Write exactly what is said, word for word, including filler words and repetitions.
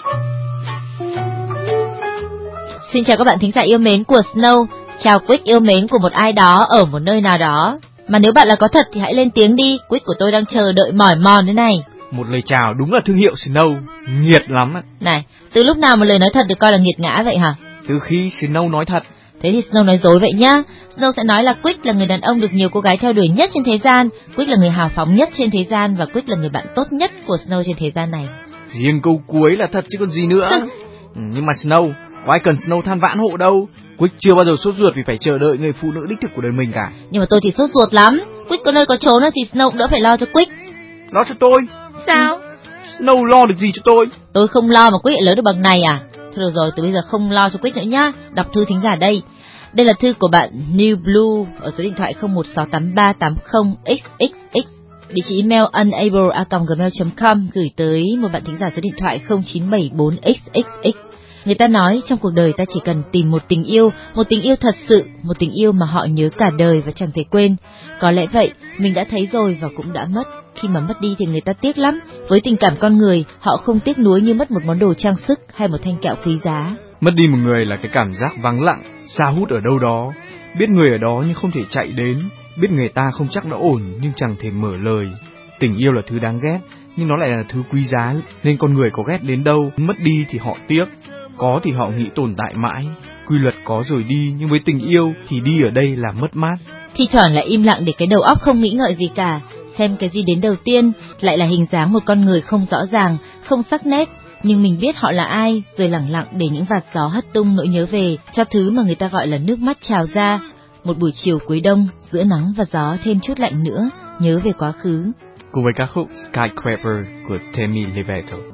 Xin chào các bạn thính giả yêu mến của Snow, chào Quick yêu mến của một ai đó ở một nơi nào đó. Mà nếu bạn là có thật thì hãy lên tiếng đi, Quick của tôi đang chờ đợi mỏi mòn thế này. Một lời chào đúng là thương hiệu Snow, nghiệt lắm ạ. Này, từ lúc nào một lời nói thật được coi là nghiệt ngã vậy hả? Từ khi Snow nói thật. Thế thì Snow nói dối vậy nhá. Snow sẽ nói là Quick là người đàn ông được nhiều cô gái theo đuổi nhất trên thế gian, Quick là người hào phóng nhất trên thế gian và Quick là người bạn tốt nhất của Snow trên thế gian này. Riêng câu cuối là thật chứ còn gì nữa. ừ, nhưng mà Snow, có ai cần Snow than vãn hộ đâu. Quick chưa bao giờ sốt ruột vì phải chờ đợi người phụ nữ đích thực của đời mình cả. Nhưng mà tôi thì sốt ruột lắm. Quick có nơi có trốn thì Snow cũng đỡ phải lo cho Quick. Lo cho tôi? Sao? Snow lo được gì cho tôi? Tôi không lo mà Quick lại lớn được bằng này à? Thôi được rồi, từ bây giờ không lo cho Quick nữa nhá. Đọc thư thính giả đây. Đây là thư của bạn New Blue ở số điện thoại không một sáu tám ba tám không x x x. Địa chỉ email unable a còng gmail chấm com gửi tới một bạn thính giả số điện thoại không chín bảy bốn x x x. Người ta nói trong cuộc đời ta chỉ cần tìm một tình yêu, một tình yêu thật sự, một tình yêu mà họ nhớ cả đời và chẳng thể quên. Có lẽ vậy, mình đã thấy rồi và cũng đã mất. Khi mà mất đi thì người ta tiếc lắm. Với tình cảm con người, họ không tiếc nuối như mất một món đồ trang sức hay một thanh kẹo quý giá. Mất đi một người là cái cảm giác vắng lặng, xa hút ở đâu đó. Biết người ở đó nhưng không thể chạy đến, biết người ta không chắc đã ổn nhưng chẳng thể mở lời. Tình yêu là thứ đáng ghét, nhưng nó lại là thứ quý giá, nên con người có ghét đến đâu, mất đi thì họ tiếc, có thì họ nghĩ tồn tại mãi. Quy luật có rồi đi, nhưng với tình yêu thì đi ở đây là mất mát. Thi thoảng lại im lặng để cái đầu óc không nghĩ ngợi gì cả, xem cái gì đến đầu tiên, lại là hình dáng một con người không rõ ràng, không sắc nét, nhưng mình biết họ là ai, rồi lẳng lặng để những vạt gió hất tung nỗi nhớ về, cho thứ mà người ta gọi là nước mắt trào ra. Một buổi chiều cuối đông, giữa nắng và gió thêm chút lạnh nữa, nhớ về quá khứ. Cùng với ca khúc Skyscraper của Demi Lovato.